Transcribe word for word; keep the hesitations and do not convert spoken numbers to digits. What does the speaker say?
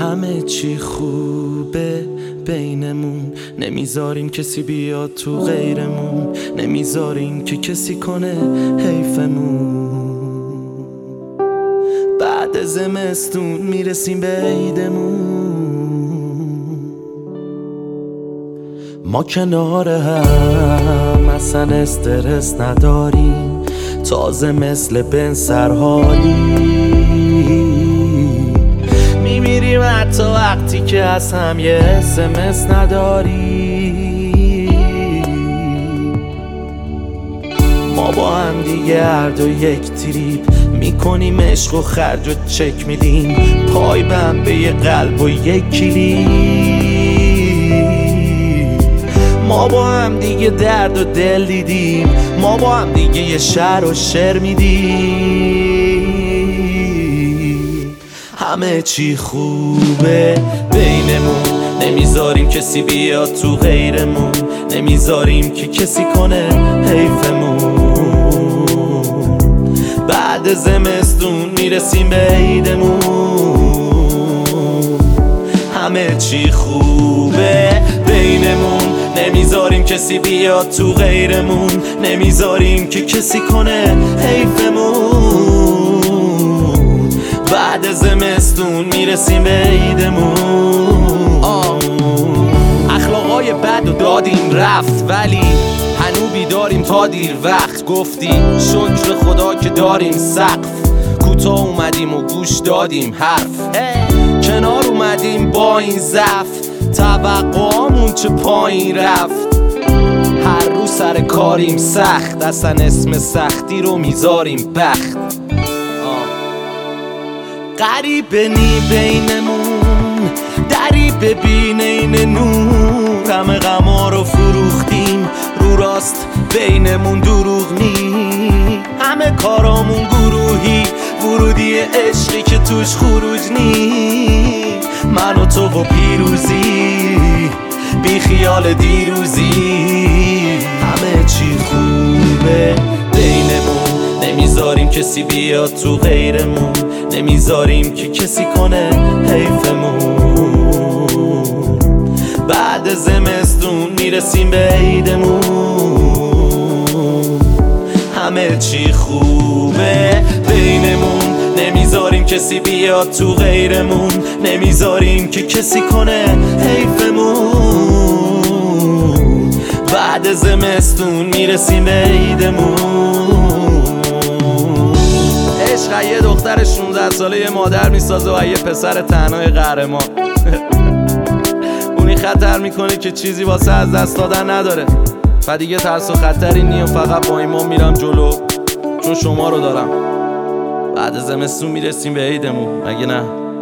همه چی خوبه بینمون، نمیذاریم کسی بیاد تو غیرمون، نمیذاریم که کسی کنه حیفمون. بعد زمستون میرسیم به عیدمون، ما کنار هم اصلا استرس نداریم، تازه مثل بن سرحالی میمیریم حتی وقتی که از هم یه اسمس نداریم. ما با هم دیگه هر دو یک تریپ میکنیم، عشق و خرج و چک میدیم، پای بند به یه قلب و یک کلید. ما با هم دیگه درد و دل دیدیم، ما با هم دیگه یه شعر و شعر میدیم. همه چی خوبه بینمون، نمیذاریم کسی بیاد تو غیرمون، نمیذاریم که کسی کنه حیفمون. بعد زمستون میرسیم به عیدمون، همه چی خوبه بینمون، نمیذاریم کسی بیاد تو غیرمون، نمیذاریم که کسی کنه حیفمون. بعد زمستون میرسیم به عیدمون. اخلاقای بد و دادیم رفت، ولی هنو بیداریم تا دیر وقت. گفتی شکر خدا که داریم سقف، کوتاه اومدیم و گوش دادیم حرف، کنار اومدیم با این ضعف، توقعامون چه پایین رفت. هر روز سر کاریم سخت، اصلا اسم سختی رو میذاریم بخت. غریبه نی بینمون، دری ببین این نور، همه غما رو فروختیم، رو راست بینمون دروغ نی، همه کارامون گروهی، ورودی عشقی که توش خروج نی. من و تو و پیروزی، بی خیال دیروزی. همه چی خوبه بینمون، نمیذاریم کسی بیاد تو غیرمون، نمیذاریم که کسی کنه حیفمون. بعد زمستون میرسیم به عیدمون، همه چی خوبه بینمون، نمیذاریم کسی بیاد تو غیرمون، نمیذاریم که کسی کنه حیفمون. بعد زمستون میرسیم به عیدمون. عشق یه دختر شونزده ساله یه مادر میسازه و یه پسر تنهای قهرمان. اونی خطر میکنه که چیزی واسه از دست دادن نداره، و دیگه ترس و خطری نی و فقط با ایمان میرم جلو، چون شما رو دارم. بعد زمستون میرسیم به عیدمون، مگه نه؟